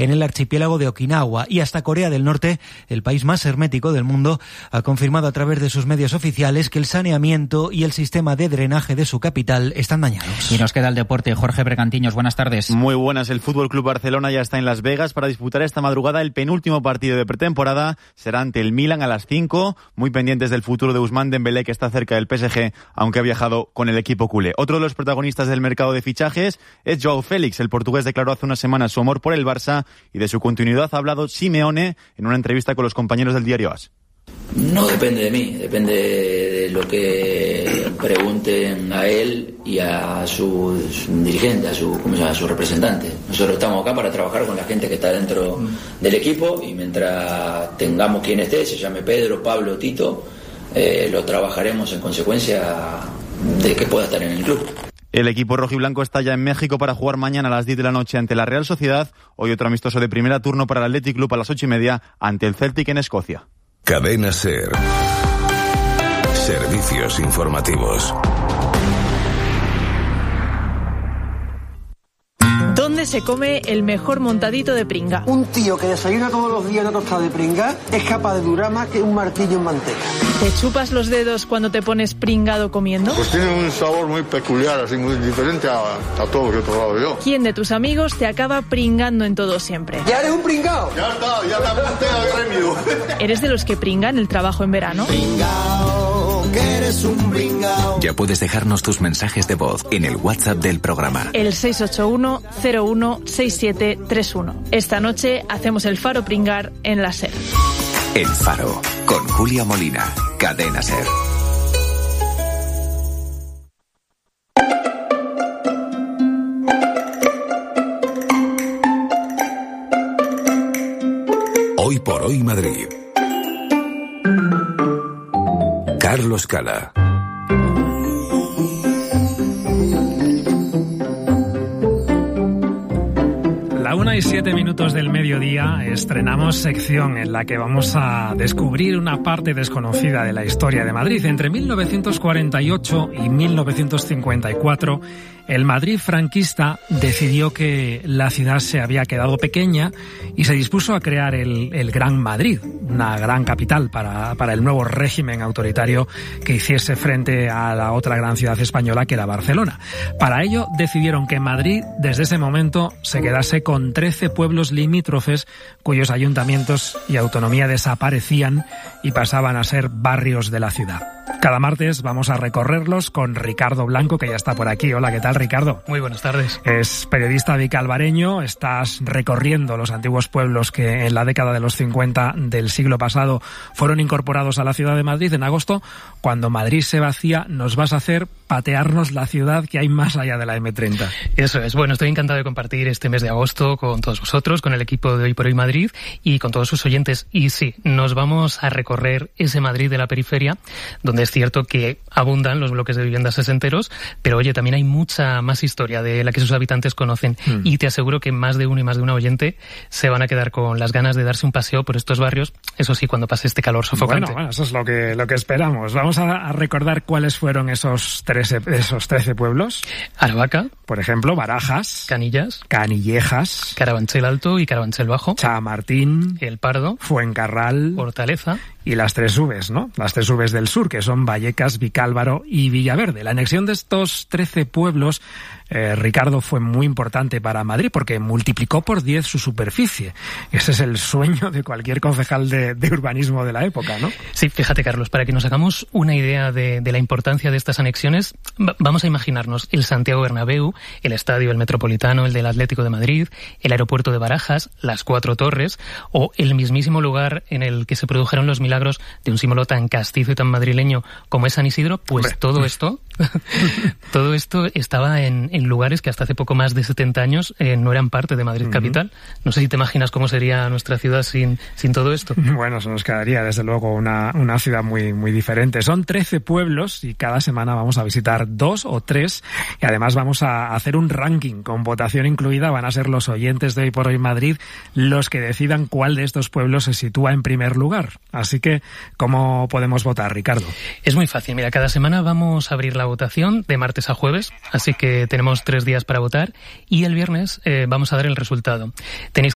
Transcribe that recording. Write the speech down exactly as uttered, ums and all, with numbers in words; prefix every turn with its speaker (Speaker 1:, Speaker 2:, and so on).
Speaker 1: en el archipiélago de Okinawa. Y hasta Corea del Norte, el país más hermético del mundo, ha confirmado a través de sus medios oficiales que el saneamiento y el sistema de drenaje de su capital están dañados.
Speaker 2: Y nos queda el deporte. Jorge Bergantiños, buenas tardes.
Speaker 3: Muy buenas. El Fútbol Club Barcelona ya está en Las Vegas para disputar esta madrugada el penúltimo partido de pretemporada. Será ante el Milan a las cinco. Muy pendientes del futuro de Ousmane Dembélé, que está cerca del P S G, aunque ha viajado con el equipo culé. Otro de los protagonistas del mercado de fichajes es Joao Félix. El portugués declaró hace unas semanas su amor por el Barça y de su continuidad ha hablado Simeone en una entrevista con los compañeros del diario AS.
Speaker 4: No depende de mí, depende de lo que pregunten a él y a sus dirigentes, a su, ¿cómo se llama? A su representante. Nosotros estamos acá para trabajar con la gente que está dentro del equipo y mientras tengamos quien esté, se llame Pedro, Pablo, Tito, eh, lo trabajaremos en consecuencia de que pueda estar en el club.
Speaker 3: El equipo rojiblanco está ya en México para jugar mañana a las diez de la noche ante la Real Sociedad. Hoy otro amistoso de primera turno para el Athletic Club a las ocho y media ante el Celtic en Escocia.
Speaker 5: Cadena SER. Servicios informativos.
Speaker 6: ¿Dónde se come el mejor montadito de pringa?
Speaker 7: Un tío que desayuna todos los días una tostada de pringa es capaz de durar más que un martillo en manteca.
Speaker 6: ¿Te chupas los dedos cuando te pones pringado comiendo?
Speaker 8: Pues tiene un sabor muy peculiar, así muy diferente a, a todo lo que he probado yo.
Speaker 6: ¿Quién de tus amigos te acaba pringando en todo siempre?
Speaker 7: ¡Ya eres un pringao!
Speaker 8: Ya está, ya me apunté al gremio.
Speaker 6: ¿Eres de los que pringan el trabajo en verano?
Speaker 9: Pringao, que eres un pringao.
Speaker 5: Ya puedes dejarnos tus mensajes de voz en el WhatsApp del programa.
Speaker 6: El seis ocho uno cero uno seis siete tres uno. Esta noche hacemos el Faro Pringar en la SER.
Speaker 5: El Faro, con Julia Molina, Cadena SER. Hoy por hoy Madrid. Carlos Cala.
Speaker 10: A una y siete minutos del mediodía estrenamos sección en la que vamos a descubrir una parte desconocida de la historia de Madrid. Entre mil novecientos cuarenta y ocho y mil novecientos cincuenta y cuatro, el Madrid franquista decidió que la ciudad se había quedado pequeña y se dispuso a crear el, el Gran Madrid, una gran capital para, para el nuevo régimen autoritario que hiciese frente a la otra gran ciudad española, que era Barcelona. Para ello decidieron que Madrid desde ese momento se quedase con trece pueblos limítrofes cuyos ayuntamientos y autonomía desaparecían y pasaban a ser barrios de la ciudad. Cada martes vamos a recorrerlos con Ricardo Blanco, que ya está por aquí. Hola, ¿qué tal, Ricardo?
Speaker 11: Muy buenas tardes.
Speaker 10: Es periodista vicalvareño, estás recorriendo los antiguos pueblos que en la década de los cincuenta del siglo pasado fueron incorporados a la ciudad de Madrid. En agosto, cuando Madrid se vacía, nos vas a hacer patearnos la ciudad que hay más allá de la eme treinta.
Speaker 11: Eso es. Bueno, estoy encantado de compartir este mes de agosto con todos vosotros, con el equipo de Hoy por Hoy Madrid y con todos sus oyentes. Y sí, nos vamos a recorrer ese Madrid de la periferia, donde es cierto que abundan los bloques de viviendas sesenteros, pero oye, también hay mucha más historia de la que sus habitantes conocen. Mm. Y te aseguro que más de uno y más de una oyente se van a quedar con las ganas de darse un paseo por estos barrios, eso sí, cuando pase este calor sofocante.
Speaker 10: Bueno, bueno, eso es lo que, lo que esperamos. Vamos a, a recordar cuáles fueron esos trece, esos trece pueblos.
Speaker 11: Aravaca.
Speaker 10: Por ejemplo, Barajas.
Speaker 11: Canillas.
Speaker 10: Canillejas.
Speaker 11: Carabanchel Alto y Carabanchel Bajo.
Speaker 10: Chamartín.
Speaker 11: El Pardo.
Speaker 10: Fuencarral.
Speaker 11: Hortaleza.
Speaker 10: Y las tres Vs, ¿no? Las tres Vs del sur, que son Vallecas, Vicálvaro y Villaverde. La anexión de estos trece pueblos, eh, Ricardo, fue muy importante para Madrid porque multiplicó por diez su superficie. Ese es el sueño de cualquier concejal de, de urbanismo de la época, ¿no?
Speaker 11: Sí, fíjate, Carlos, para que nos hagamos una idea de, de la importancia de estas anexiones, vamos a imaginarnos el Santiago Bernabéu, el Estadio, el Metropolitano, el del Atlético de Madrid, el aeropuerto de Barajas, las Cuatro Torres, o el mismísimo lugar en el que se produjeron los milagros de un símbolo tan castizo y tan madrileño como es San Isidro. Pues Hombre. todo esto todo esto estaba en, en lugares que hasta hace poco más de setenta años eh, no eran parte de Madrid uh-huh. capital. No sé si te imaginas cómo sería nuestra ciudad sin, sin todo esto.
Speaker 10: Bueno, se nos quedaría desde luego una, una ciudad muy, muy diferente. Son trece pueblos y cada semana vamos a visitar dos o tres y además vamos a hacer un ranking con votación incluida. Van a ser los oyentes de Hoy por Hoy Madrid los que decidan cuál de estos pueblos se sitúa en primer lugar. Así que, ¿cómo podemos votar, Ricardo?
Speaker 11: Es muy fácil. Mira, cada semana vamos a abrir la votación de martes a jueves, así que tenemos tres días para votar y el viernes eh, vamos a dar el resultado. Tenéis